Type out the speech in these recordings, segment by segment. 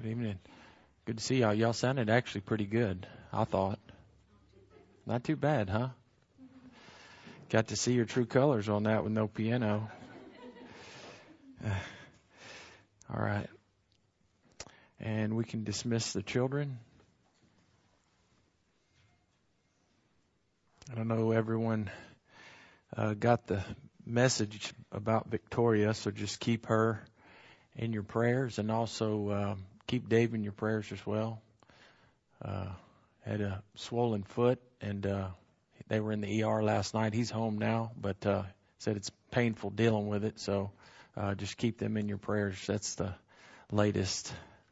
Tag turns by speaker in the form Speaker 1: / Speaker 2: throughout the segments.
Speaker 1: Good evening. Good to see y'all. Y'all sounded actually pretty good, I thought. Not too bad, huh? Got to see your true colors on that with no piano. All right. And we can dismiss the children. I don't know everyone got the message about Victoria, so just keep her in your prayers, and also keep Dave in your prayers as well. Had a swollen foot, and they were in the ER last night. He's home now, but said it's painful dealing with it, so just keep them in your prayers. That's the latest.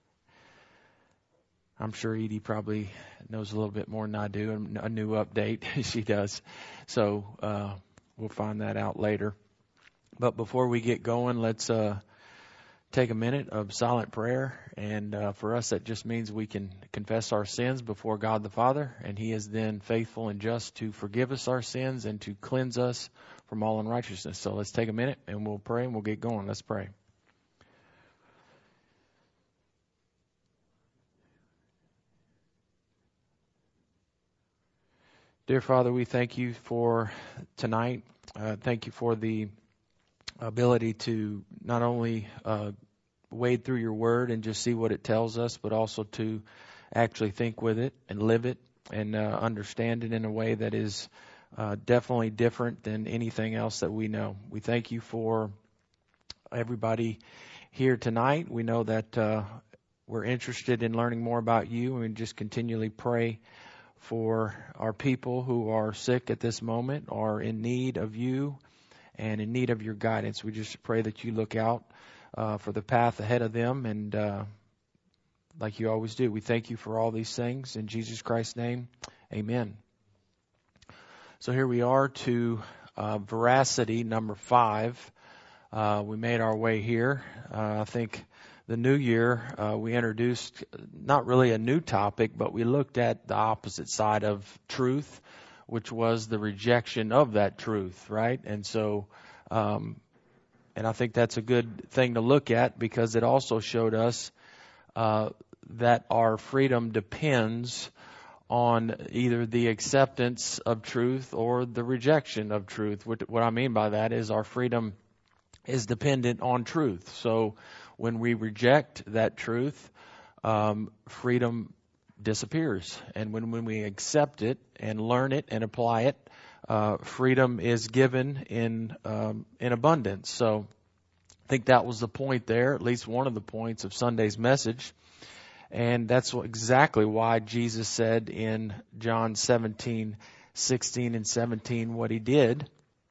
Speaker 1: I'm sure Edie probably knows a little bit more than I do, a new update. She does. So we'll find that out later. But before we get going, let's take a minute of silent prayer. And for us, that just means we can confess our sins before God the Father, and He is then faithful and just to forgive us our sins and to cleanse us from all unrighteousness. So let's take a minute and we'll pray and we'll get going. Let's pray. Dear Father, we thank you for tonight. Thank you for the ability to not only wade through your word and just see what it tells us, but also to actually think with it and live it and understand it in a way that is definitely different than anything else that we know. We thank you for everybody here tonight. We know that we're interested in learning more about you, and we just continually pray for our people who are sick at this moment, are in need of you and in need of your guidance. We just pray that you look out for the path ahead of them, and like you always do, we thank you for all these things. In Jesus Christ's name, amen. So here we are to veracity number 5. We made our way here. I think the new year, we introduced not really a new topic, but we looked at the opposite side of truth, which was the rejection of that truth, right? And so, and I think that's a good thing to look at, because it also showed us that our freedom depends on either the acceptance of truth or the rejection of truth. What I mean by that is our freedom is dependent on truth. So when we reject that truth, freedom disappears. And when we accept it and learn it and apply it, freedom is given in abundance. So I think that was the point there, at least one of the points of Sunday's message. And that's exactly why Jesus said in John 17:16 and 17 what He did.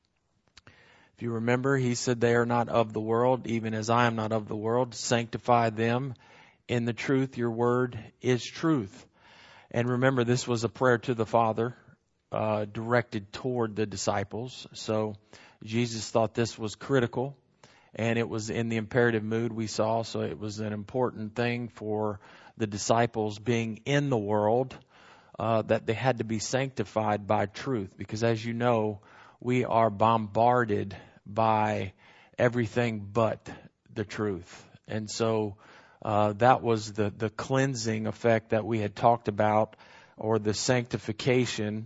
Speaker 1: If you remember, He said, they are not of the world, even as I am not of the world. Sanctify them in the truth. Your word is truth. And remember, this was a prayer to the Father, directed toward the disciples. So Jesus thought this was critical, and it was in the imperative mood we saw. So it was an important thing for the disciples being in the world, that they had to be sanctified by truth. Because as you know, we are bombarded by everything but the truth. And so that was the cleansing effect that we had talked about, or the sanctification.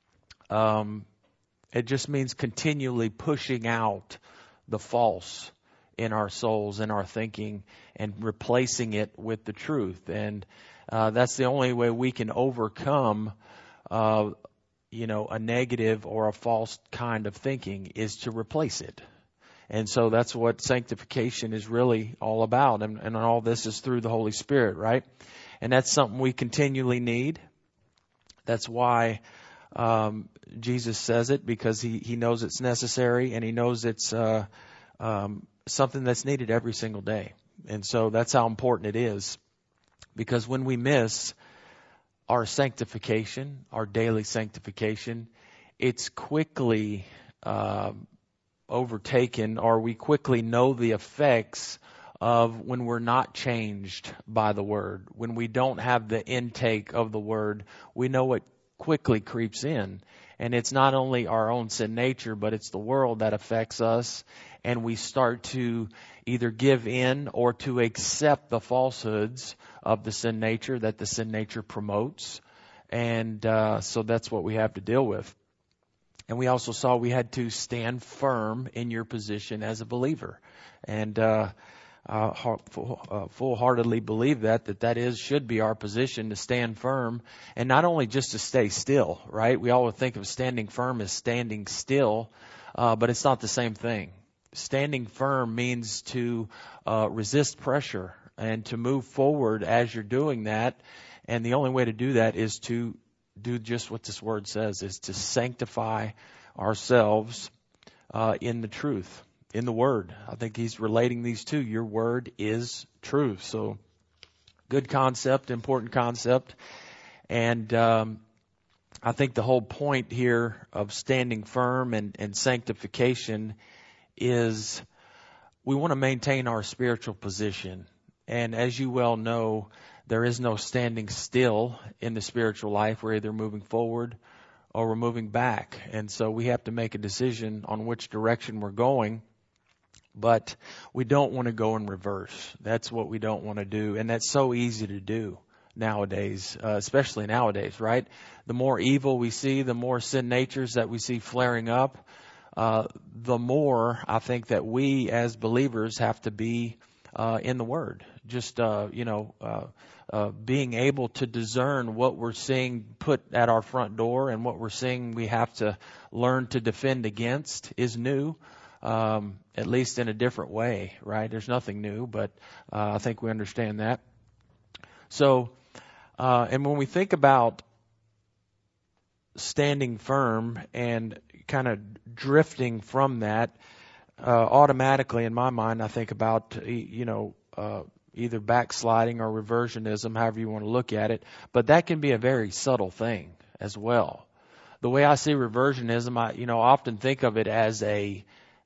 Speaker 1: It just means continually pushing out the false in our souls, in our thinking, and replacing it with the truth. And that's the only way we can overcome a negative or a false kind of thinking, is to replace it. And so that's what sanctification is really all about. And all this is through the Holy Spirit, right? And that's something we continually need. That's why Jesus says it, because he knows it's necessary, and He knows it's something that's needed every single day. And so that's how important it is. Because when we miss our sanctification, our daily sanctification, it's quickly overtaken, or we quickly know the effects of when we're not changed by the Word. When we don't have the intake of the Word, we know it quickly creeps in. And it's not only our own sin nature, but it's the world that affects us. And we start to either give in or to accept the falsehoods of the sin nature that the sin nature promotes. And so that's what we have to deal with. And we also saw we had to stand firm in your position as a believer. And full-heartedly believe that should be our position, to stand firm, and not only just to stay still, right? We always think of standing firm as standing still, but it's not the same thing. Standing firm means to resist pressure and to move forward as you're doing that. And the only way to do that is to do just what this word says, is to sanctify ourselves in the truth, in the word. I think he's relating these two. Your word is truth. So good concept, important concept. And I think the whole point here of standing firm and sanctification is we want to maintain our spiritual position. And as you well know, there is no standing still in the spiritual life. We're either moving forward or we're moving back. And so we have to make a decision on which direction we're going. But we don't want to go in reverse. That's what we don't want to do. And that's so easy to do nowadays, especially nowadays, right? The more evil we see, the more sin natures that we see flaring up, the more I think that we as believers have to be in the Word. Just, being able to discern what we're seeing put at our front door and what we're seeing we have to learn to defend against is new. At least in a different way, right? There's nothing new, but I think we understand that. So, and when we think about standing firm and kind of drifting from that, automatically in my mind, I think about, either backsliding or reversionism, however you want to look at it. But that can be a very subtle thing as well. The way I see reversionism, I often think of it as an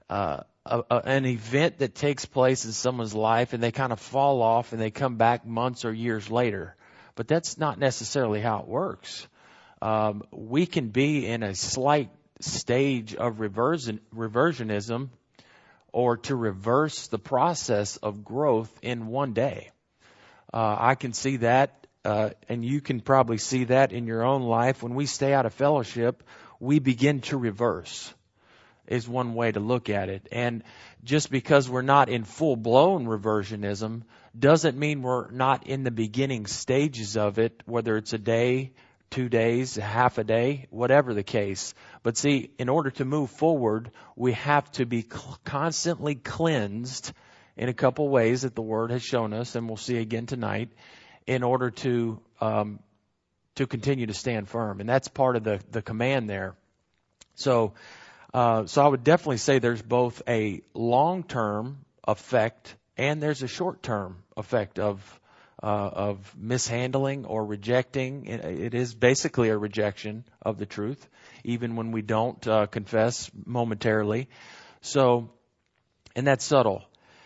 Speaker 1: event that takes place in someone's life and they kind of fall off and they come back months or years later. But that's not necessarily how it works. We can be in a slight stage of reversionism, or to reverse the process of growth in one day. I can see that, and you can probably see that in your own life. When we stay out of fellowship, we begin to reverse, is one way to look at it. And just because we're not in full-blown reversionism doesn't mean we're not in the beginning stages of it, whether it's a day, 2 days, half a day, whatever the case. But see, in order to move forward, we have to be constantly cleansed in a couple ways that the Word has shown us, and we'll see again tonight, in order to continue to stand firm. And that's part of the command there. So I would definitely say there's both a long-term effect and there's a short-term effect of mishandling or rejecting. It is basically a rejection of the truth, even when we don't confess momentarily. So, and that's subtle.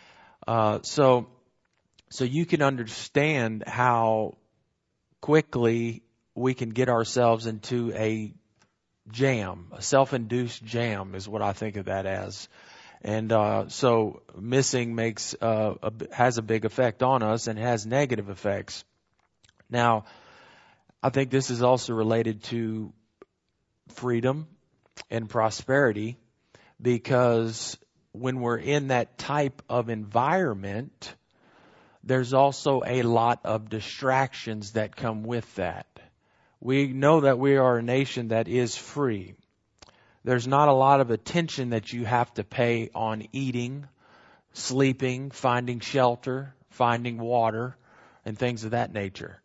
Speaker 1: So you can understand how quickly we can get ourselves into a jam. A self-induced jam is what I think of that as. And so missing has a big effect on us and has negative effects. Now, I think this is also related to freedom and prosperity, because when we're in that type of environment, there's also a lot of distractions that come with that. We know that we are a nation that is free. There's not a lot of attention that you have to pay on eating, sleeping, finding shelter, finding water, and things of that nature.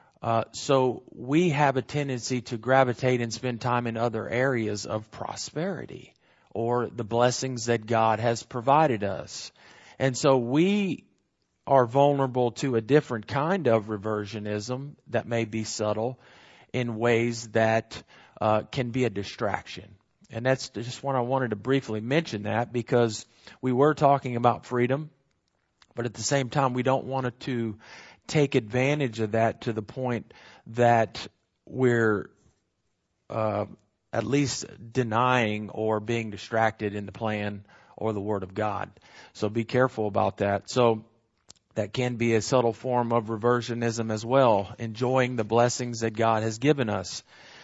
Speaker 1: So we have a tendency to gravitate and spend time in other areas of prosperity or the blessings that God has provided us. And so we are vulnerable to a different kind of reversionism that may be subtle in ways that can be a distraction. And that's just what I wanted to briefly mention, that because we were talking about freedom, but at the same time we don't want it to take advantage of that to the point that we're at least denying or being distracted in the plan or the Word of God. So be careful about that. So That can be a subtle form of reversionism as well, enjoying the blessings that God has given us.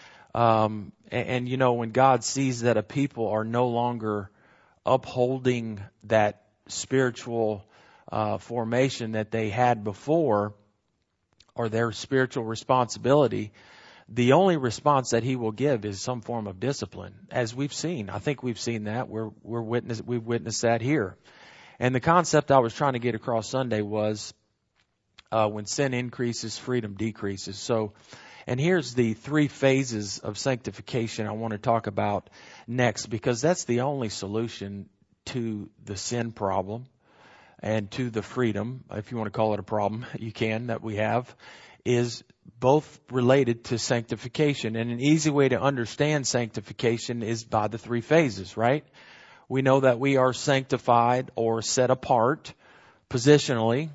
Speaker 1: And you know, when God sees that a people are no longer upholding that spiritual formation that they had before, or their spiritual responsibility, the only response that He will give is some form of discipline, as we've seen. I think we've seen that. We've witnessed that here. And the concept I was trying to get across Sunday was when sin increases, freedom decreases. So, and here's the 3 phases of sanctification I want to talk about next, because that's the only solution to the sin problem and to the freedom, if you want to call it a problem, you can, that we have, is both related to sanctification. And an easy way to understand sanctification is by the 3 phases, right? We know that we are sanctified or set apart positionally,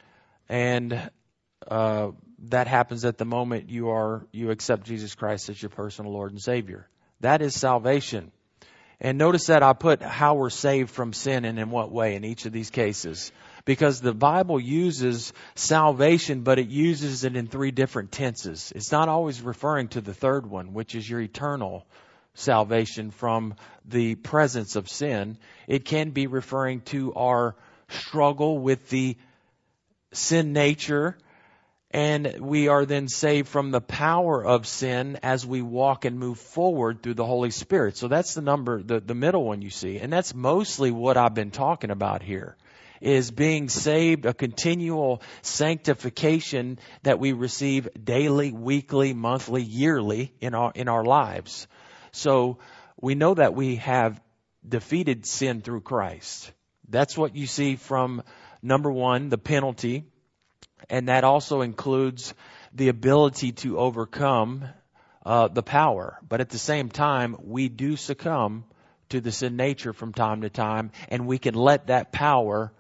Speaker 1: and that happens at the moment you accept Jesus Christ as your personal Lord and Savior. That is salvation. And notice that I put how we're saved from sin and in what way in each of these cases. Because the Bible uses salvation, but it uses it in 3 different tenses. It's not always referring to the third one, which is your eternal salvation from the presence of sin. It can be referring to our struggle with the sin nature, and we are then saved from the power of sin as we walk and move forward through the Holy Spirit. So that's the number, the middle one you see. And that's mostly what I've been talking about here, is being saved, a continual sanctification that we receive daily, weekly, monthly, yearly in our lives. So we know that we have defeated sin through Christ. That's what you see from number 1, the penalty. And that also includes the ability to overcome the power. But at the same time, we do succumb to the sin nature from time to time, and we can let that power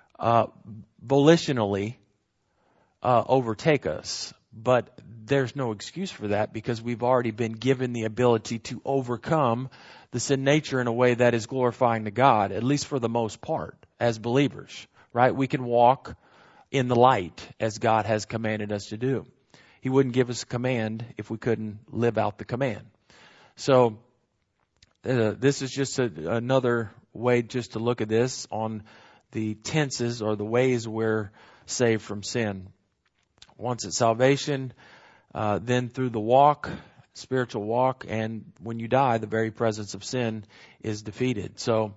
Speaker 1: volitionally overtake us. But there's no excuse for that, because we've already been given the ability to overcome the sin nature in a way that is glorifying to God, at least for the most part, as believers, right? We can walk in the light as God has commanded us to do. He wouldn't give us a command if we couldn't live out the command. So this is just another way just to look at this on the tenses or the ways we're saved from sin. Once it's salvation, then through the walk, spiritual walk, and when you die, the very presence of sin is defeated. So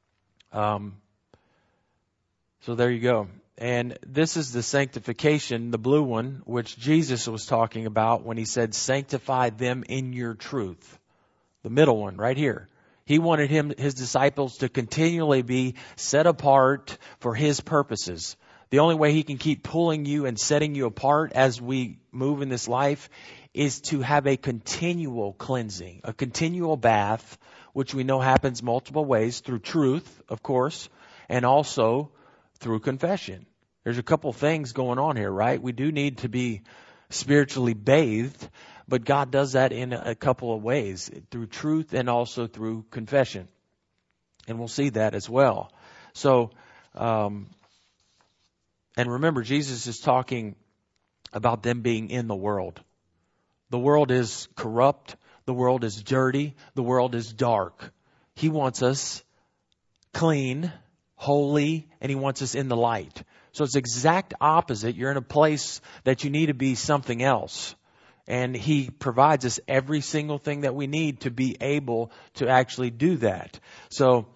Speaker 1: there you go. And this is the sanctification, the blue one, which Jesus was talking about when He said, sanctify them in your truth. The middle one right here. He wanted His disciples to continually be set apart for His purposes. The only way He can keep pulling you and setting you apart as we move in this life is to have a continual cleansing, a continual bath, which we know happens multiple ways, through truth, of course, and also through confession. There's a couple things going on here, right? We do need to be spiritually bathed, but God does that in a couple of ways, through truth and also through confession. And we'll see that as well. So, and remember, Jesus is talking about them being in the world. The world is corrupt. The world is dirty. The world is dark. He wants us clean, holy, and He wants us in the light. So it's exact opposite. You're in a place that you need to be something else. And He provides us every single thing that we need to be able to actually do that. So,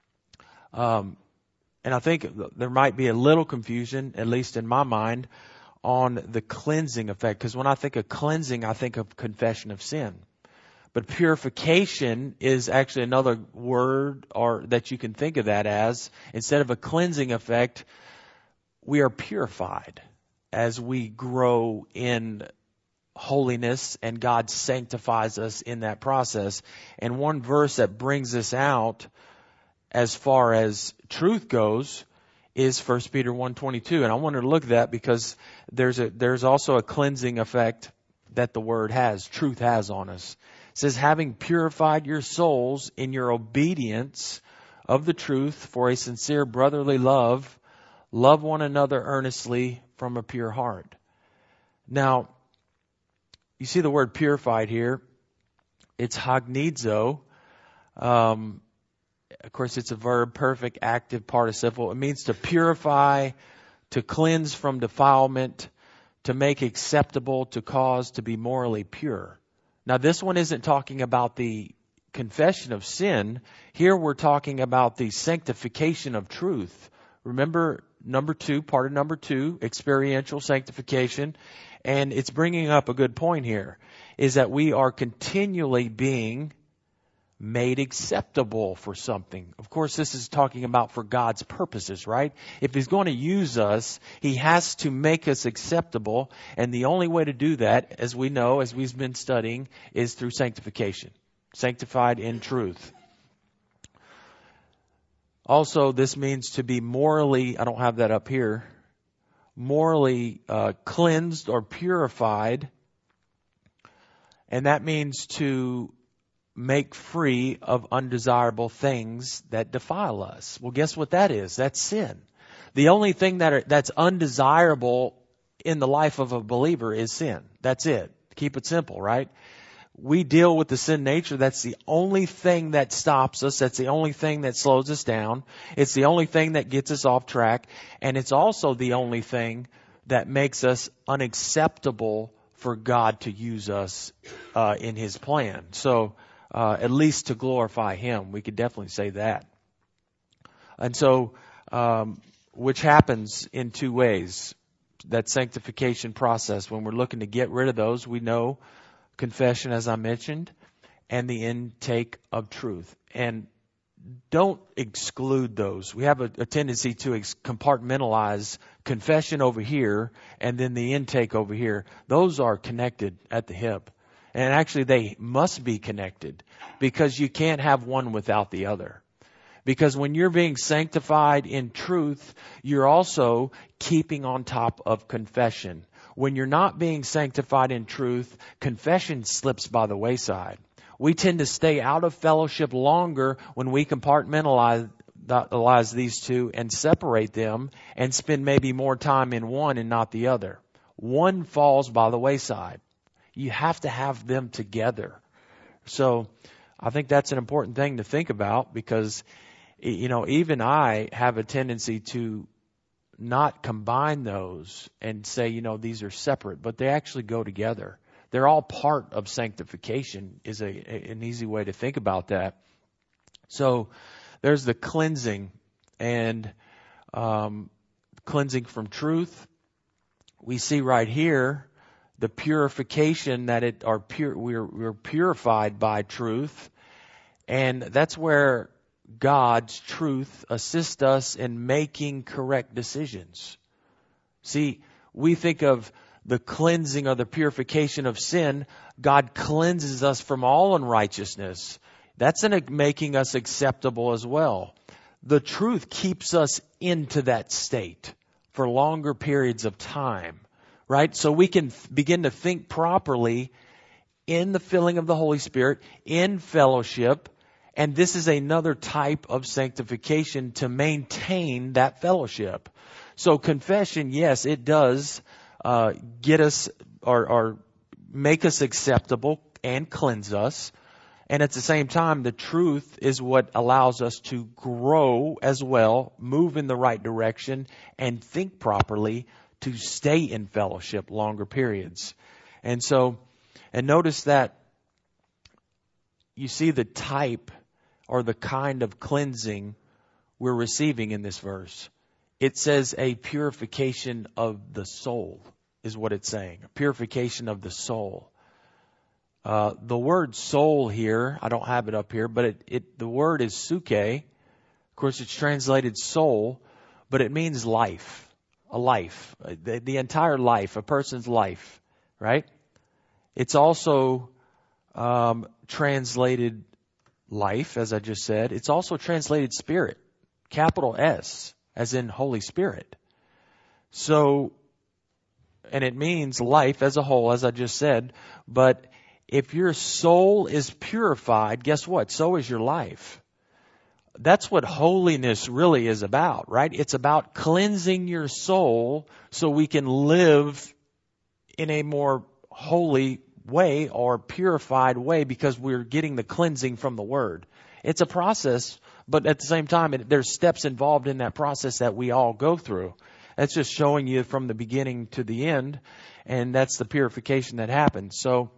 Speaker 1: and I think there might be a little confusion, at least in my mind, on the cleansing effect. Because when I think of cleansing, I think of confession of sin. But purification is actually another word or that you can think of that as. Instead of a cleansing effect, we are purified as we grow in holiness, and God sanctifies us in that process. And one verse that brings this out as far as truth goes is 1 Peter 1:22. And I wanted to look at that because there's also a cleansing effect that the word has, truth has on us. It says, having purified your souls in your obedience of the truth for a sincere brotherly love, Love one another earnestly from a pure heart. Now, you see the word purified here. It's hagnizo. Of course, it's a verb, perfect, active participle. It means to purify, to cleanse from defilement, to make acceptable, to cause to be morally pure. Now, this one isn't talking about the confession of sin. Here we're talking about the sanctification of truth. Remember part of number 2, experiential sanctification. And it's bringing up a good point here, is that we are continually being made acceptable for something. Of course, this is talking about for God's purposes, right? If He's going to use us, He has to make us acceptable. And the only way to do that, as we know, as we've been studying, is through sanctification. Sanctified in truth. Also, this means to be morally, I don't have that up here, morally cleansed or purified. And that means to make free of undesirable things that defile us. Well, guess what that is? That's sin. The only thing that's undesirable in the life of a believer is sin. That's it. Keep it simple, right? We deal with the sin nature. That's the only thing that stops us. That's the only thing that slows us down. It's the only thing that gets us off track. And it's also the only thing that makes us unacceptable for God to use us in His plan. So, at least to glorify Him. We could definitely say that. And so, which happens in 2 ways. That sanctification process, when we're looking to get rid of those, we know confession, as I mentioned, and the intake of truth. And don't exclude those. We have a tendency to compartmentalize confession over here and then the intake over here. Those are connected at the hip. And actually, they must be connected because you can't have one without the other. Because when you're being sanctified in truth, you're also keeping on top of confession. When you're not being sanctified in truth, confession slips by the wayside. We tend to stay out of fellowship longer when we compartmentalize these two and separate them and spend maybe more time in one and not the other. One falls by the wayside. You have to have them together. So I think that's an important thing to think about because, even I have a tendency to not combine those and say, these are separate, but they actually go together. They're all part of sanctification is an easy way to think about that. So there's the cleansing and cleansing from truth. We see right here the purification that we're purified by truth. And that's where God's truth assists us in making correct decisions. See, we think of the cleansing or the purification of sin. God cleanses us from all unrighteousness. That's in making us acceptable as well. The truth keeps us into that state for longer periods of time. Right? So we can begin to think properly in the filling of the Holy Spirit, in fellowship. And this is another type of sanctification to maintain that fellowship. So confession, yes, it does get us or make us acceptable and cleanse us. And at the same time, the truth is what allows us to grow as well, move in the right direction, and think properly to stay in fellowship longer periods. And notice that you see the type or the kind of cleansing we're receiving in this verse. It says a purification of the soul is what it's saying. A purification of the soul. The word soul here, I don't have it up here, but the word is suke. Of course, it's translated soul, but it means life. A life, the entire life, a person's life, right? It's also translated life, as I just said. It's also translated spirit, capital S, as in Holy Spirit. So, and it means life as a whole, as I just said. But if your soul is purified, guess what? So is your life. That's what holiness really is about, right? It's about cleansing your soul so we can live in a more holy way or purified way because we're getting the cleansing from the Word. It's a process, but at the same time, there's steps involved in that process that we all go through. That's just showing you from the beginning to the end, and that's the purification that happens. So,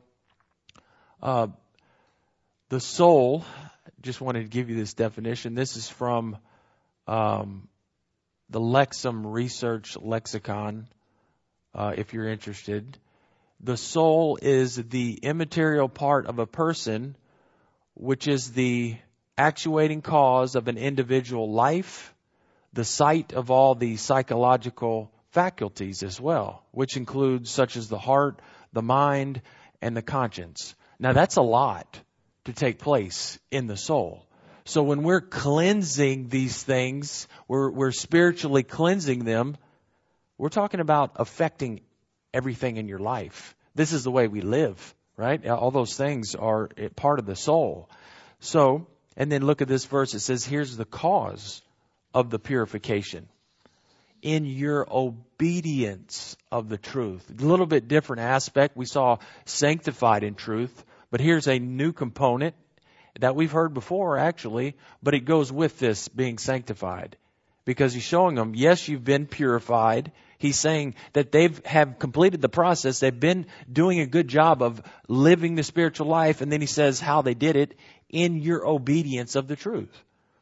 Speaker 1: the soul, just wanted to give you this definition. This is from the Lexham Research Lexicon, if you're interested. The soul is the immaterial part of a person, which is the actuating cause of an individual life, the site of all the psychological faculties as well, which includes such as the heart, the mind, and the conscience. Now that's a lot to take place in the soul. So when we're cleansing these things, we're spiritually cleansing them, we're talking about affecting everything in your life. This is the way we live, right? All those things are part of the soul. So, and then look at this verse. It says, here's the cause of the purification. In your obedience of the truth. A little bit different aspect. We saw sanctified in truth, but here's a new component that we've heard before actually, but it goes with this being sanctified. Because he's showing them, yes, you've been purified. He's saying that have completed the process. They've been doing a good job of living the spiritual life. And then he says how they did it in your obedience of the truth.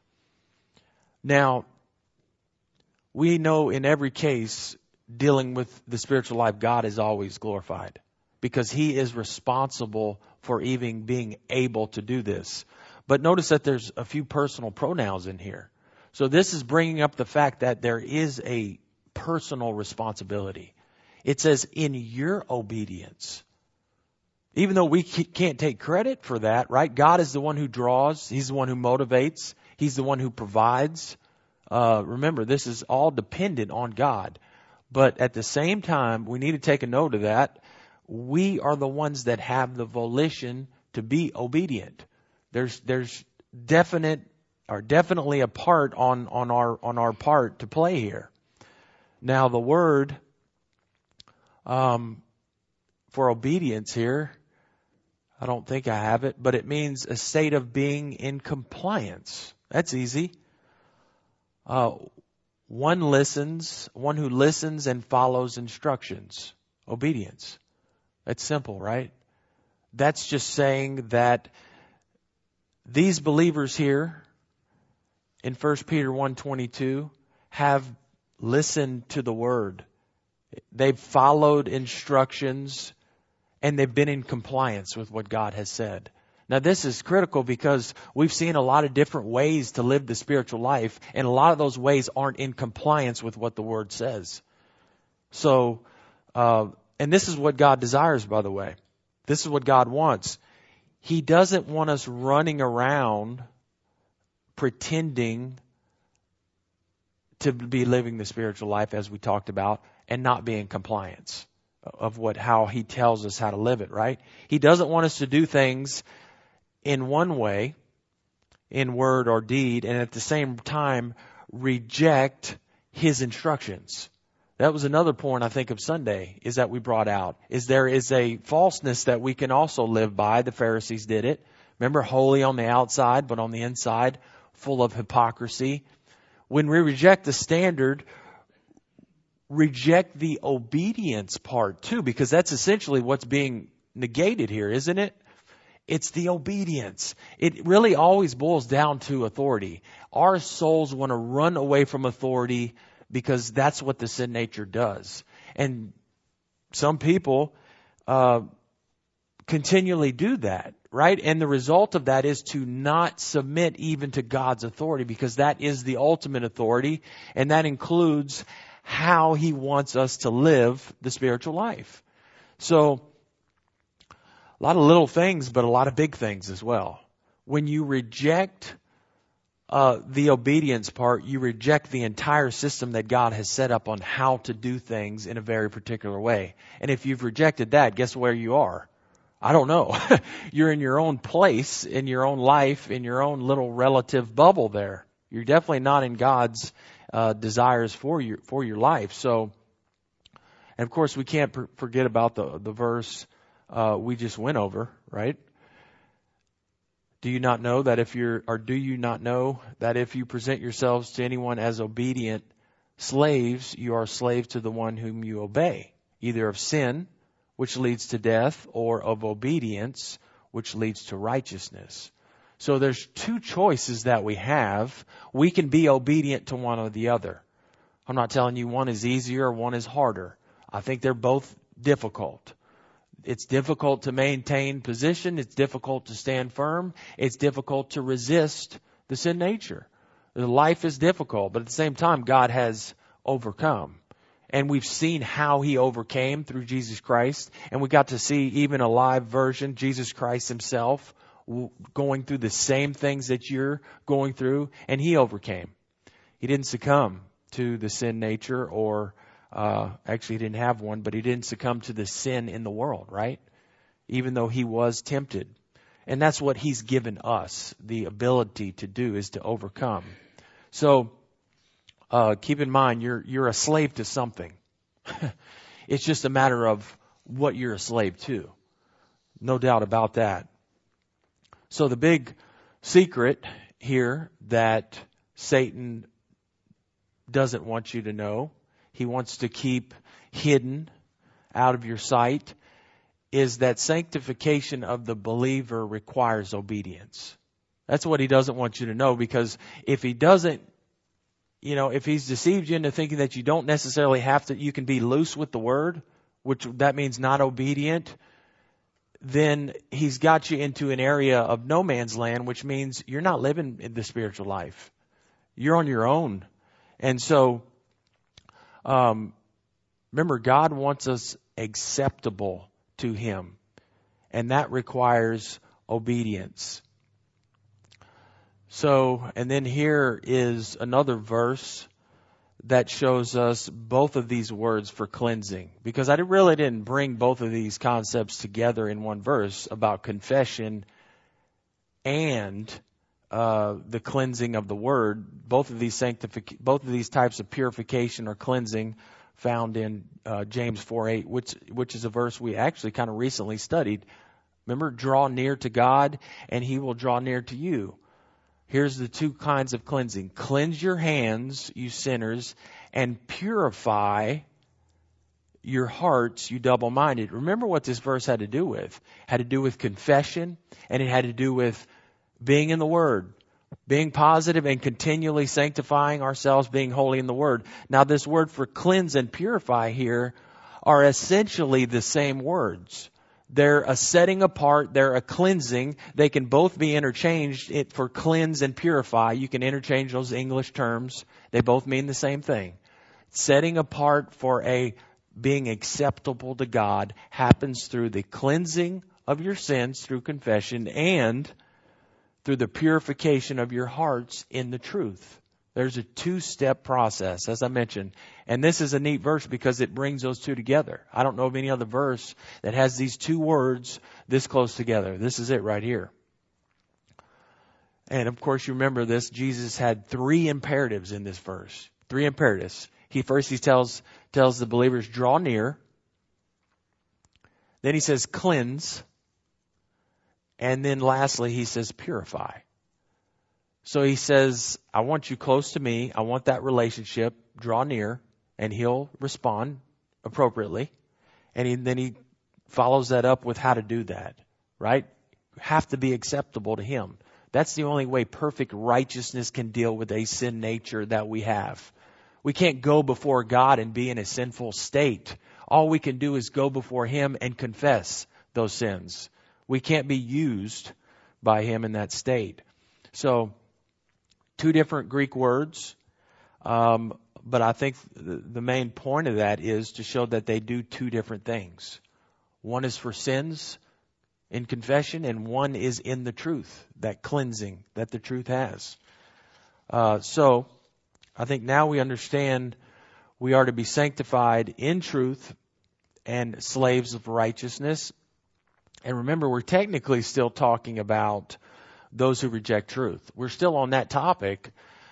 Speaker 1: Now, we know in every case dealing with the spiritual life, God is always glorified because He is responsible for even being able to do this. But notice that there's a few personal pronouns in here. So this is bringing up the fact that there is a personal responsibility. It says in your obedience. Even though we can't take credit for that, right? God is the one who draws. He's the one who motivates. He's the one who provides. Remember, this is all dependent on God. But at the same time, we need to take a note of that. We are the ones that have the volition to be obedient. There's definitely a part on our part to play here. Now the word for obedience here, I don't think I have it, but it means a state of being in compliance. That's easy. One who listens and follows instructions. Obedience. That's simple, right? That's just saying that these believers here in 1 Peter 1:22 have listened to the word. They've followed instructions and they've been in compliance with what God has said. Now this is critical because we've seen a lot of different ways to live the spiritual life, and a lot of those ways aren't in compliance with what the word says. So, and this is what God desires, by the way. This is what God wants. He doesn't want us running around pretending to be living the spiritual life as we talked about and not be in compliance of how He tells us how to live it, right? He doesn't want us to do things in one way, in word or deed, and at the same time reject His instructions. That was another point, I think, of Sunday, is that we brought out, is there is a falseness that we can also live by. The Pharisees did it. Remember, holy on the outside, but on the inside, full of hypocrisy. When we reject the standard, reject the obedience part too, because that's essentially what's being negated here, isn't it? It's the obedience. It really always boils down to authority. Our souls want to run away from authority because that's what the sin nature does. And some people continually do that, right? And the result of that is to not submit even to God's authority, because that is the ultimate authority, and that includes how He wants us to live the spiritual life. So, a lot of little things, but a lot of big things as well. When you reject the obedience part, you reject the entire system that God has set up on how to do things in a very particular way. And if you've rejected that, guess where you are? I don't know. You're in your own place, in your own life, in your own little relative bubble there. You're definitely not in God's desires for your life. So, and of course, we can't forget about the verse we just went over, right? Do you not know that if you present yourselves to anyone as obedient slaves, you are slaves to the one whom you obey, either of sin, which leads to death, or of obedience, which leads to righteousness. So there's two choices that we have. We can be obedient to one or the other. I'm not telling you one is easier or one is harder. I think they're both difficult. It's difficult to maintain position. It's difficult to stand firm. It's difficult to resist the sin nature. Life is difficult, but at the same time, God has overcome. And we've seen how He overcame through Jesus Christ. And we got to see even a live version, Jesus Christ Himself, going through the same things that you're going through. And He overcame. He didn't succumb to the sin nature, or actually He didn't have one, but He didn't succumb to the sin in the world, right? Even though He was tempted. And that's what He's given us the ability to do, is to overcome. So keep in mind, you're a slave to something. It's just a matter of what you're a slave to. No doubt about that. So the big secret here that Satan doesn't want you to know, he wants to keep hidden out of your sight, is that sanctification of the believer requires obedience. That's what he doesn't want you to know, because if he doesn't, if he's deceived you into thinking that you don't necessarily have to, you can be loose with the word, which that means not obedient, then he's got you into an area of no man's land, which means you're not living in the spiritual life. You're on your own. And so, remember, God wants us acceptable to Him, and that requires obedience. So, and then here is another verse that shows us both of these words for cleansing, because I really didn't bring both of these concepts together in one verse about confession and the cleansing of the word. Both of these types of purification or cleansing found in James 4:8, which is a verse we actually kind of recently studied. Remember, draw near to God and He will draw near to you. Here's the two kinds of cleansing. Cleanse your hands, you sinners, and purify your hearts, you double-minded. Remember what this verse had to do with. It had to do with confession, and it had to do with being in the Word, being positive and continually sanctifying ourselves, being holy in the Word. Now, this word for cleanse and purify here are essentially the same words. They're a setting apart. They're a cleansing. They can both be interchanged for cleanse and purify. You can interchange those English terms. They both mean the same thing. Setting apart for being acceptable to God happens through the cleansing of your sins through confession and through the purification of your hearts in the truth. There's a two-step process, as I mentioned. And this is a neat verse because it brings those two together. I don't know of any other verse that has these two words this close together. This is it right here. And of course, you remember this. Jesus had three imperatives in this verse. Three imperatives. He tells the believers, draw near. Then he says, cleanse. And then lastly, he says, purify. So he says, I want you close to me. I want that relationship. Draw near. And He'll respond appropriately. And then he follows that up with how to do that. Right? You have to be acceptable to Him. That's the only way perfect righteousness can deal with a sin nature that we have. We can't go before God and be in a sinful state. All we can do is go before Him and confess those sins. We can't be used by Him in that state. So, two different Greek words. But I think the main point of that is to show that they do two different things. One is for sins in confession, and one is in the truth, that cleansing that the truth has. So, I think now we understand we are to be sanctified in truth and slaves of righteousness. And remember, we're technically still talking about those who reject truth. We're still on that topic,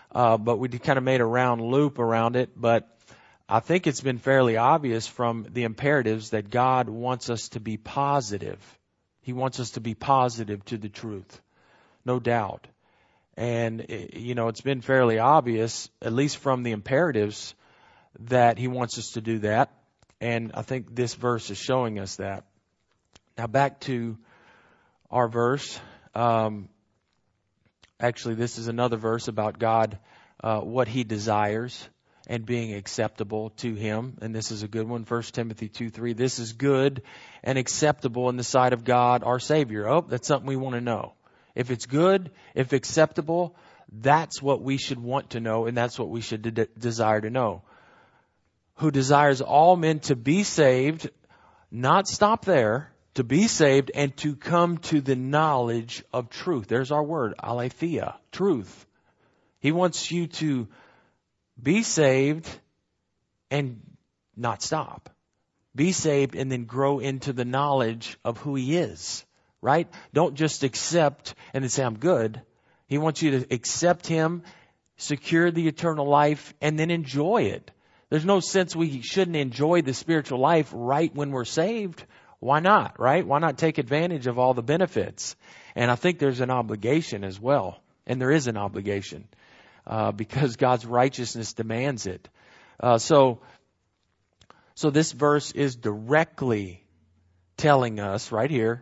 Speaker 1: but we kind of made a round loop around it. But I think it's been fairly obvious from the imperatives that God wants us to be positive. He wants us to be positive to the truth, no doubt. And, it's been fairly obvious, at least from the imperatives, that He wants us to do that. And I think this verse is showing us that. Now back to our verse. Actually, this is another verse about God, what He desires and being acceptable to Him. And this is a good one, 1 Timothy 2:3. This is good and acceptable in the sight of God, our Savior. Oh, that's something we want to know. If it's good, if acceptable, that's what we should want to know, and that's what we should desire to know. Who desires all men to be saved, not stop there, to be saved and to come to the knowledge of truth. There's our word, aletheia, truth. He wants you to be saved and not stop. Be saved and then grow into the knowledge of who He is, right? Don't just accept and then say, I'm good. He wants you to accept Him, secure the eternal life, and then enjoy it. There's no sense we shouldn't enjoy the spiritual life right when we're saved. Why not, right? Why not take advantage of all the benefits? And I think there's an obligation as well. And there is an obligation because God's righteousness demands it. So this verse is directly telling us right here,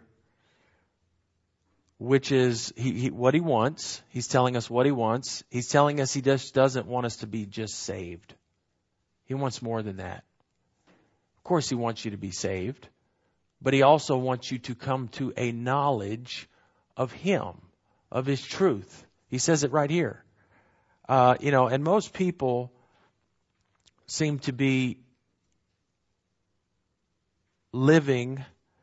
Speaker 1: which is what He wants. He's telling us what He wants. He's telling us He just doesn't want us to be just saved. He wants more than that. Of course, He wants you to be saved, but He also wants you to come to a knowledge of Him, of His truth. He says it right here. And most people seem to be living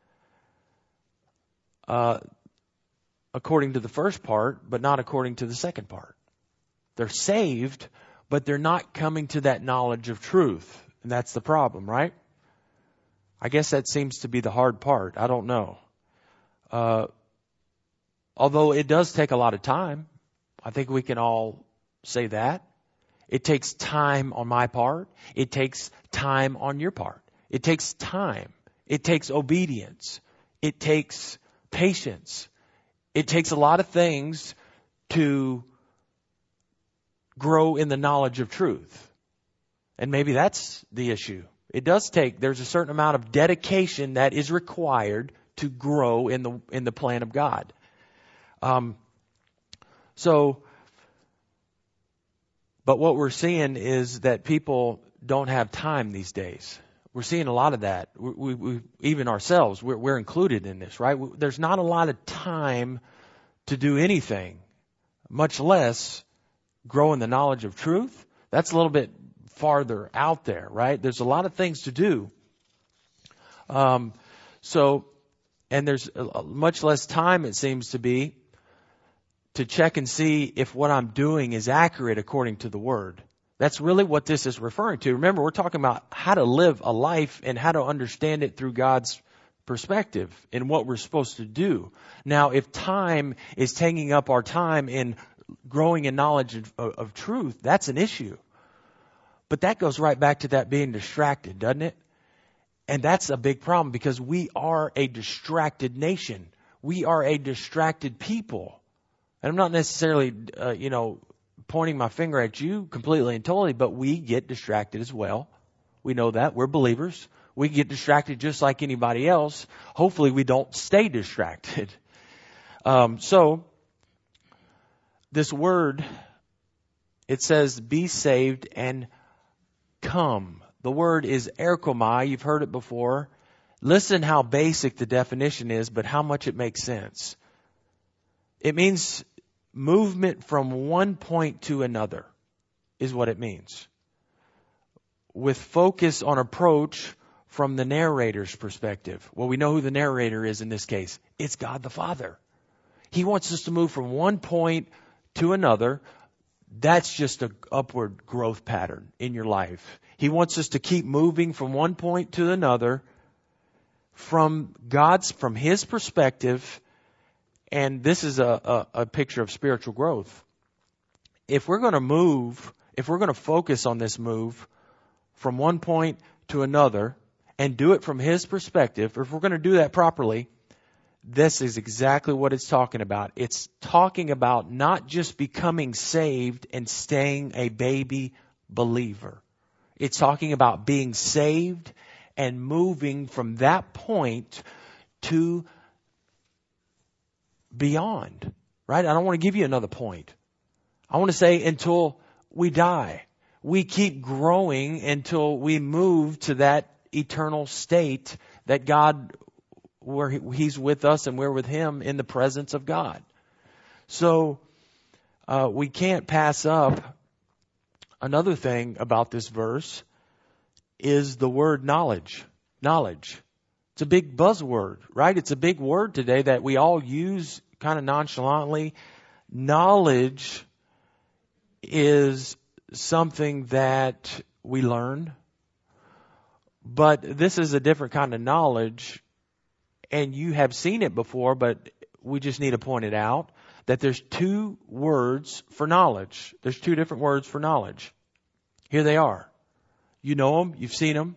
Speaker 1: according to the first part, but not according to the second part. They're saved, but they're not coming to that knowledge of truth. And that's the problem, right? I guess that seems to be the hard part. I don't know. Although it does take a lot of time. I think we can all say that. It takes time on my part. It takes time on your part. It takes time. It takes obedience. It takes patience. It takes a lot of things to grow in the knowledge of truth. And maybe that's the issue. There's a certain amount of dedication that is required to grow in the plan of God. But what we're seeing is that people don't have time these days. We're seeing a lot of that. We even ourselves, we're included in this, right? There's not a lot of time to do anything, much less grow in the knowledge of truth. That's a little bit farther out there, right? There's a lot of things to do. And there's much less time, it seems to be, to check and see if what I'm doing is accurate according to the Word. That's really what this is referring to. Remember, we're talking about how to live a life and how to understand it through God's perspective and what we're supposed to do. Now, if time is taking up our time in growing in knowledge of truth, that's an issue. But that goes right back to that being distracted, doesn't it? And that's a big problem because we are a distracted nation. We are a distracted people. And I'm not necessarily, pointing my finger at you completely and totally, but we get distracted as well. We know that. We're believers. We get distracted just like anybody else. Hopefully we don't stay distracted. So this word, it says be saved and come. The word is erchomai. You've heard it before. Listen how basic the definition is, but how much it makes sense. It means movement from one point to another is what it means. With focus on approach from the narrator's perspective. Well, we know who the narrator is in this case. It's God the Father. He wants us to move from one point to another. That's just an upward growth pattern in your life. He wants us to keep moving from one point to another from His perspective. And this is a picture of spiritual growth. if we're going to focus on this move from one point to another and do it from His perspective, if we're going to do that properly, this is exactly what it's talking about. It's talking about not just becoming saved and staying a baby believer. It's talking about being saved and moving from that point to beyond, right? I don't want to give you another point. I want to say until we die. We keep growing until we move to that eternal state that God, where He's with us and we're with Him in the presence of God. So we can't pass up another thing about this verse is the word knowledge. Knowledge. It's a big buzzword, right? It's a big word today that we all use kind of nonchalantly. Knowledge is something that we learn, but this is a different kind of knowledge, and you have seen it before, but we just need to point it out, that there's two words for knowledge. There's two different words for knowledge. Here they are. You know them. You've seen them.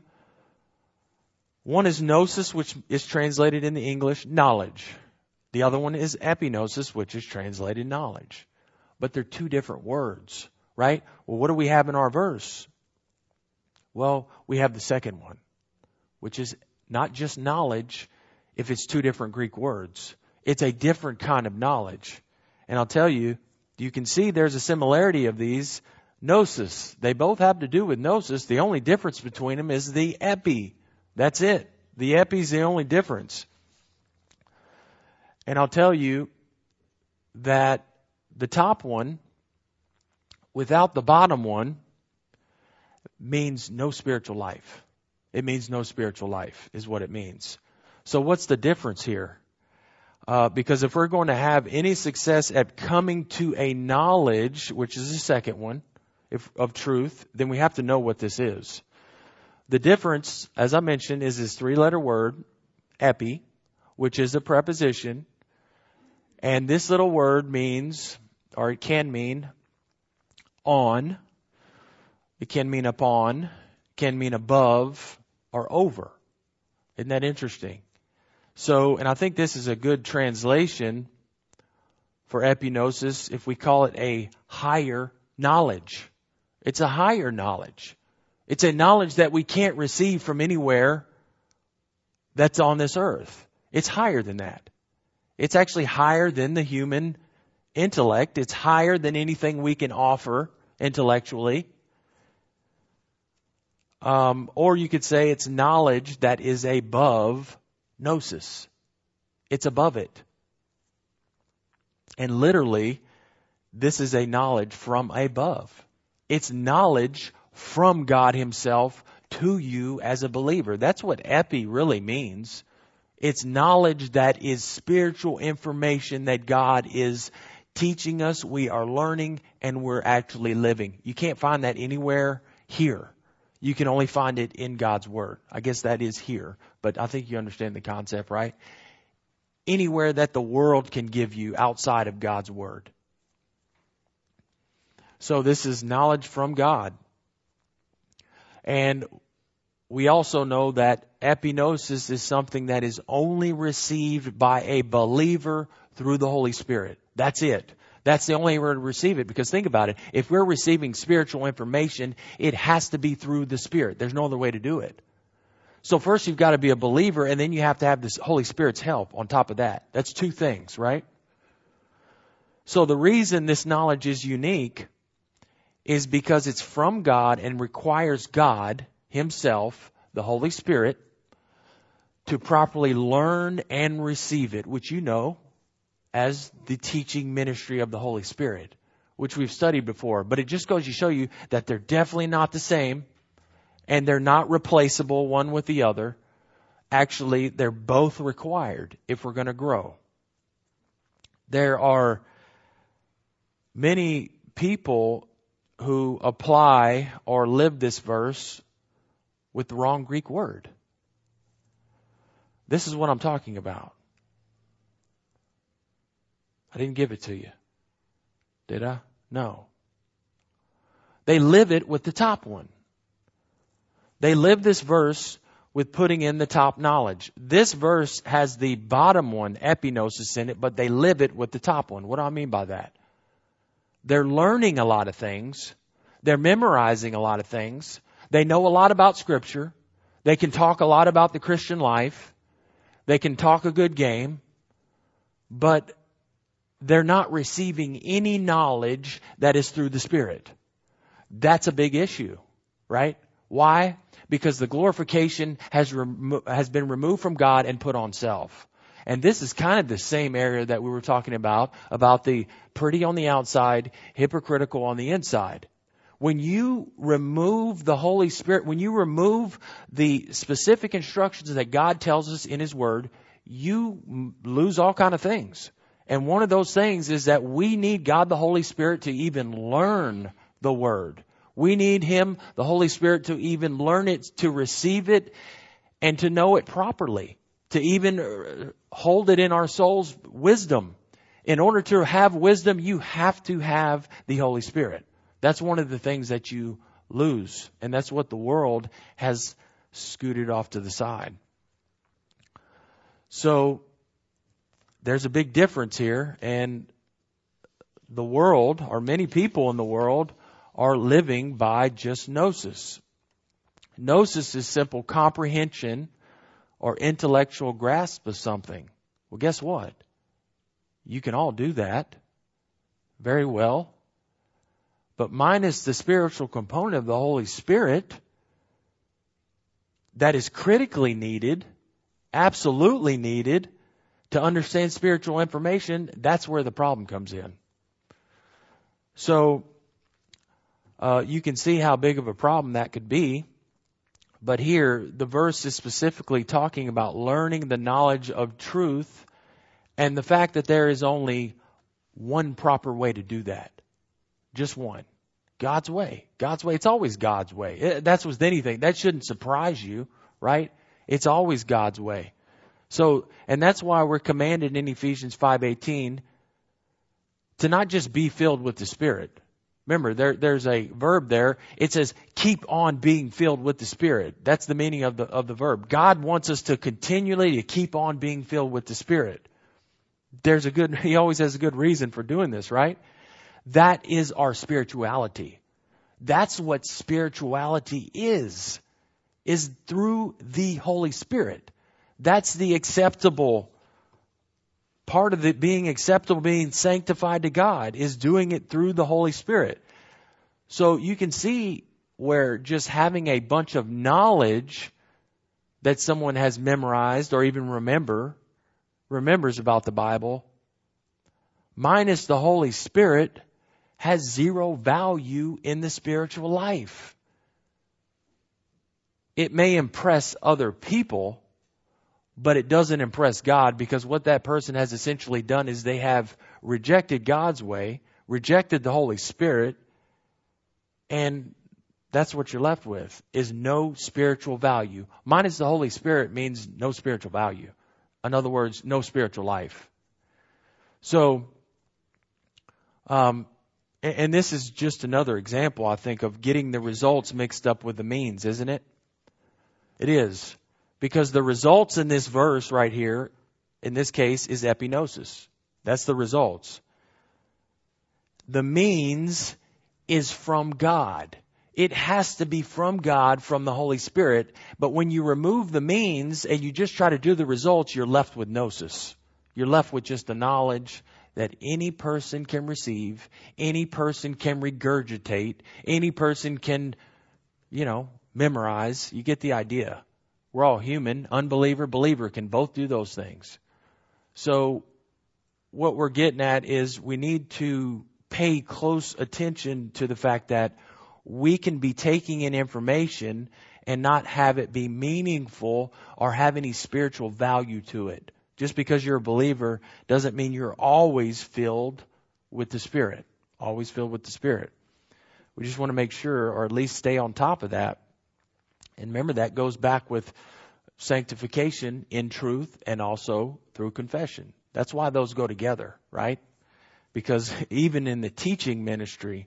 Speaker 1: One is gnosis, which is translated in the English knowledge. The other one is epignosis, which is translated knowledge. But they're two different words, right? Well, what do we have in our verse? Well, we have the second one, which is not just knowledge if it's two different Greek words. It's a different kind of knowledge. And I'll tell you, you can see there's a similarity of these. Gnosis. They both have to do with gnosis. The only difference between them is the epi. That's it. The epi is the only difference. And I'll tell you that the top one, without the bottom one, means no spiritual life. It means no spiritual life is what it means. So what's the difference here? Because if we're going to have any success at coming to a knowledge, which is the second one, of truth, then we have to know what this is. The difference, as I mentioned, is this three-letter word, epi, which is a preposition. And this little word means, or it can mean, on. It can mean upon, can mean above, or over. Isn't that interesting? So, and I think this is a good translation for epignosis if we call it a higher knowledge. It's a higher knowledge. It's a knowledge that we can't receive from anywhere that's on this earth. It's higher than that. It's actually higher than the human intellect. It's higher than anything we can offer intellectually. Or you could say it's knowledge that is above gnosis. It's above it. And literally, this is a knowledge from above. It's knowledge from God Himself to you as a believer. That's what epi really means. It's knowledge that is spiritual information that God is teaching us, we are learning, and we're actually living. You can't find that anywhere here. You can only find it in God's Word. I guess that is here, but I think you understand the concept, right? Anywhere that the world can give you outside of God's Word. So this is knowledge from God. And we also know that epignosis is something that is only received by a believer through the Holy Spirit. That's it. That's the only way to receive it. Because think about it. If we're receiving spiritual information, it has to be through the Spirit. There's no other way to do it. So first you've got to be a believer, and then you have to have this Holy Spirit's help on top of that. That's two things, right? So the reason this knowledge is unique is because it's from God and requires God Himself, the Holy Spirit, to properly learn and receive it, which you know as the teaching ministry of the Holy Spirit, which we've studied before. But it just goes to show you that they're definitely not the same, and they're not replaceable one with the other. Actually, they're both required if we're going to grow. There are many people who apply or live this verse with the wrong Greek word. This is what I'm talking about. I didn't give it to you. Did I? No. They live it with the top one. They live this verse with putting in the top knowledge. This verse has the bottom one, epignosis, in it, but they live it with the top one. What do I mean by that? They're learning a lot of things. They're memorizing a lot of things. They know a lot about Scripture. They can talk a lot about the Christian life. They can talk a good game. But they're not receiving any knowledge that is through the Spirit. That's a big issue, right? Why? Because the glorification has been removed from God and put on self. And this is kind of the same area that we were talking about the pretty on the outside, hypocritical on the inside. When you remove the Holy Spirit, when you remove the specific instructions that God tells us in His Word, you lose all kind of things. And one of those things is that we need God the Holy Spirit to even learn the Word. We need Him, the Holy Spirit, to even learn it, to receive it, and to know it properly. To even hold it in our soul's wisdom. In order to have wisdom, you have to have the Holy Spirit. That's one of the things that you lose. And that's what the world has scooted off to the side. So, there's a big difference here. And the world, or many people in the world, are living by just gnosis. Gnosis is simple comprehension or intellectual grasp of something. Well, guess what? You can all do that very well. But minus the spiritual component of the Holy Spirit that is critically needed, absolutely needed to understand spiritual information, that's where the problem comes in. So, you can see how big of a problem that could be. But here, the verse is specifically talking about learning the knowledge of truth and the fact that there is only one proper way to do that. Just one. God's way. God's way. It's always God's way. That's with anything. That shouldn't surprise you, right? It's always God's way. So, and that's why we're commanded in Ephesians 5:18 to not just be filled with the Spirit. Remember, there's a verb there. It says, keep on being filled with the Spirit. That's the meaning of the verb. God wants us to continually to keep on being filled with the Spirit. He always has a good reason for doing this, right? That is our spirituality. That's what spirituality is through the Holy Spirit. That's the acceptable part of it, being acceptable, being sanctified to God, is doing it through the Holy Spirit. So you can see where just having a bunch of knowledge that someone has memorized or even remembers about the Bible, minus the Holy Spirit, has zero value in the spiritual life. It may impress other people, but it doesn't impress God, because what that person has essentially done is they have rejected God's way, rejected the Holy Spirit, and that's what you're left with, is no spiritual value. Minus the Holy Spirit means no spiritual value. In other words, no spiritual life. So, and this is just another example, I think, of getting the results mixed up with the means, isn't it? It is. Because the results in this verse right here, in this case, is epignosis. That's the results. The means is from God. It has to be from God, from the Holy Spirit. But when you remove the means and you just try to do the results, you're left with gnosis. You're left with just the knowledge that any person can receive, any person can regurgitate, any person can, memorize. You get the idea. We're all human. Unbeliever, believer can both do those things. So what we're getting at is we need to pay close attention to the fact that we can be taking in information and not have it be meaningful or have any spiritual value to it. Just because you're a believer doesn't mean you're always filled with the Spirit. Always filled with the Spirit. We just want to make sure, or at least stay on top of that. And remember, that goes back with sanctification in truth and also through confession. That's why those go together, right? Because even in the teaching ministry,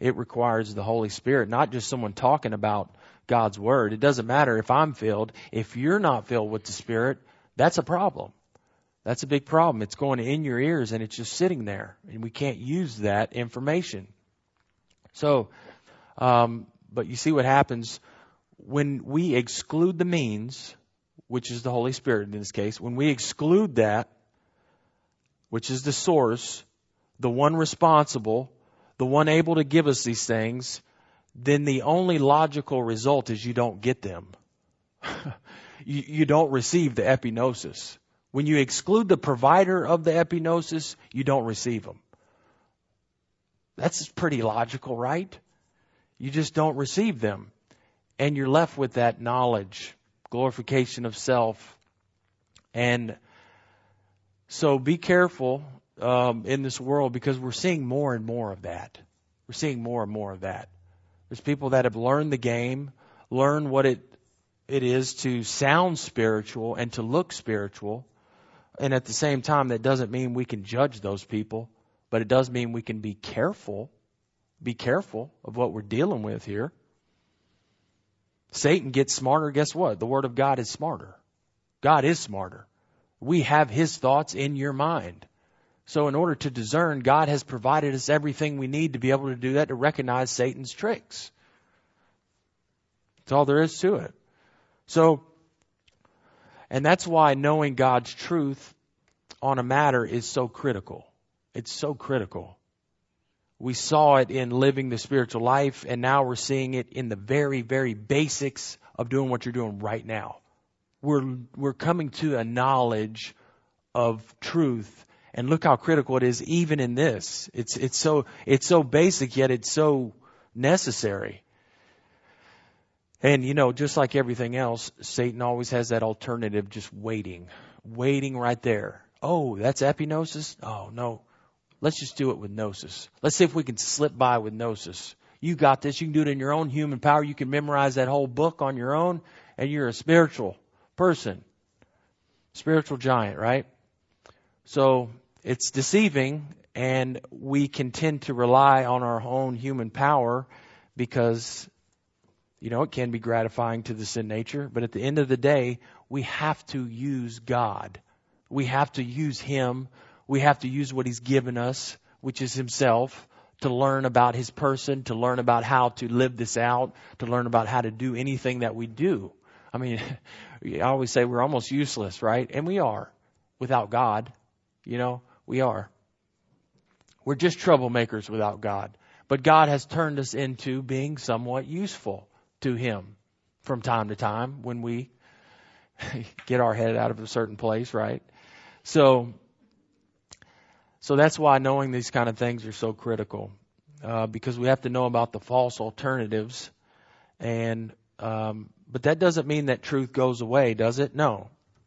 Speaker 1: It requires the Holy Spirit, not just someone talking about God's Word. It doesn't matter if I'm filled. If you're not filled with the Spirit, that's a problem. That's a big problem. It's going in your ears and it's just sitting there. And we can't use that information. So, but you see what happens when we exclude the means, which is the Holy Spirit in this case. When we exclude that, which is the source, the one responsible, the one able to give us these things, then the only logical result is you don't get them. You don't receive the epignosis. When you exclude the provider of the epignosis, you don't receive them. That's pretty logical, right? You just don't receive them. And you're left with that knowledge, glorification of self. And so be careful in this world, because we're seeing more and more of that. We're seeing more and more of that. There's people that have learned the game, learned what it is to sound spiritual and to look spiritual. And at the same time, that doesn't mean we can judge those people, but it does mean we can be careful of what we're dealing with here. Satan gets smarter. Guess what? The Word of God is smarter. God is smarter. We have His thoughts in your mind. So in order to discern, God has provided us everything we need to be able to do that, to recognize Satan's tricks. That's all there is to it. So, and that's why knowing God's truth on a matter is so critical. It's so critical. We saw it in living the spiritual life, and now we're seeing it in the very, very basics of doing what you're doing right now. We're coming to a knowledge of truth, and look how critical it is even in this. It's so basic, yet it's so necessary. And just like everything else, Satan always has that alternative, just waiting right there. Oh, that's epignosis? Oh, no. Let's just do it with gnosis. Let's see if we can slip by with gnosis. You got this. You can do it in your own human power. You can memorize that whole book on your own, and you're a spiritual person. Spiritual giant, right? So it's deceiving, and we can tend to rely on our own human power because, it can be gratifying to the sin nature. But at the end of the day, we have to use God. We have to use Him. We have to use what He's given us, which is Himself, to learn about His person, to learn about how to live this out, to learn about how to do anything that we do. I mean, I always say we're almost useless, right? And we are. Without God, we are. We're just troublemakers without God. But God has turned us into being somewhat useful to Him from time to time when we get our head out of a certain place, right? So that's why knowing these kind of things are so critical, because we have to know about the false alternatives. And but that doesn't mean that truth goes away, does it? No.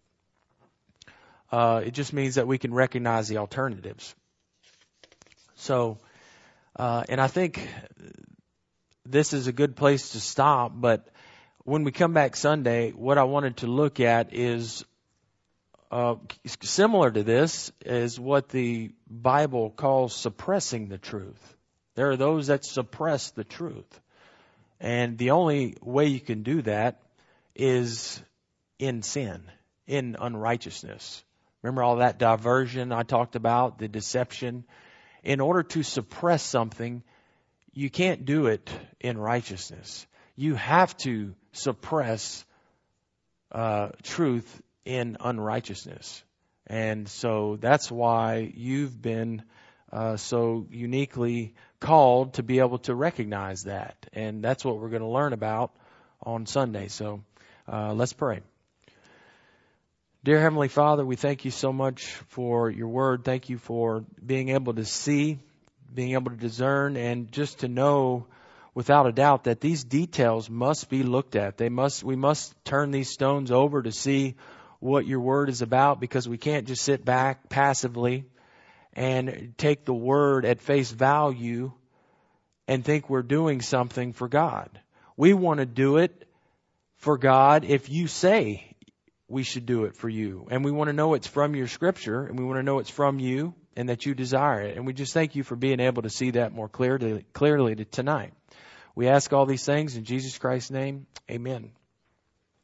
Speaker 1: It just means that we can recognize the alternatives. So, and I think this is a good place to stop. But when we come back Sunday, what I wanted to look at is similar to this is what the Bible calls suppressing the truth. There are those that suppress the truth. And the only way you can do that is in sin, in unrighteousness. Remember all that diversion I talked about, the deception? In order to suppress something, you can't do it in righteousness. You have to suppress truth in unrighteousness. And so that's why you've been so uniquely called to be able to recognize that. And that's what we're going to learn about on Sunday. So let's pray. Dear Heavenly Father, we thank you so much for your word. Thank you for being able to see, being able to discern, and just to know without a doubt that these details must be looked at. We must turn these stones over to see what your word is about, because we can't just sit back passively and take the word at face value and think we're doing something for God. We want to do it for God if you say we should do it for you. And we want to know it's from your scripture, and we want to know it's from you, and that you desire it. And we just thank you for being able to see that more clearly tonight. We ask all these things in Jesus Christ's name. Amen.